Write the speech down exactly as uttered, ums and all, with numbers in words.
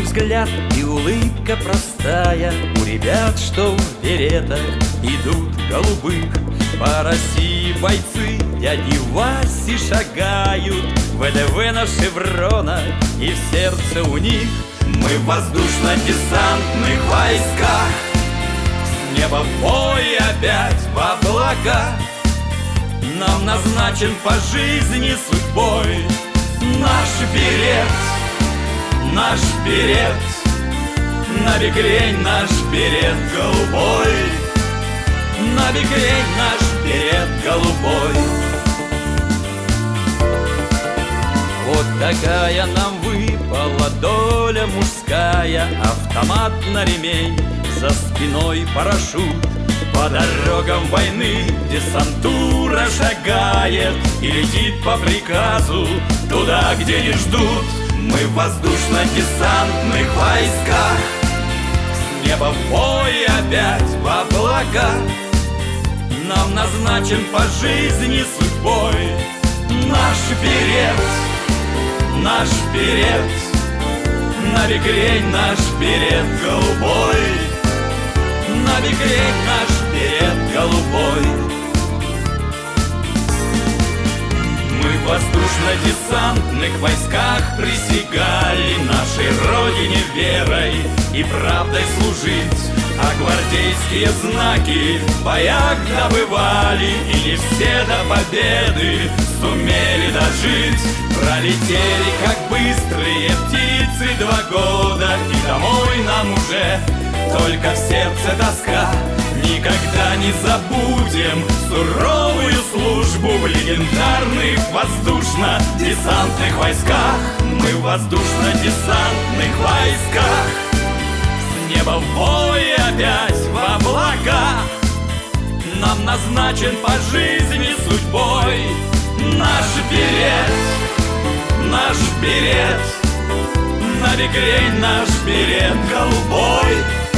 взгляд и улыбка простая у ребят, что в беретах идут голубых. По России бойцы дяди Васи шагают, ВДВ на шевронах и в сердце у них. Мы в воздушно-десантных войсках, с неба в бой опять в облака. Нам назначен по жизни судьбой наш берет, наш берет, навек лень наш берет голубой, навек лень наш берет голубой. Вот такая нам выпала доля мужская, автомат на ремень, за спиной парашют. По дорогам войны десантура шагает и летит по приказу туда, где не ждут. Мы в воздушно-десантных войсках, с неба в бой опять в облака. Нам назначен по жизни судьбой наш берет, наш берет, навек лень наш берет голубой, навек лень наш берет голубой. Мы в воздушно-десантных войсках присягали нашей родине верой и правдой служить, а гвардейские знаки в боях добывали, и не все до победы сумели дожить. Пролетели, как быстрые птицы, два года, и домой нам уже только в сердце тоска. Никогда не забудем суровую службу в легендарных воздушно-десантных войсках. Мы в воздушно-десантных войсках, с неба в бой опять в облака. Нам назначен по жизни судьбой наш берет, наш берет, навек лень наш берет голубой,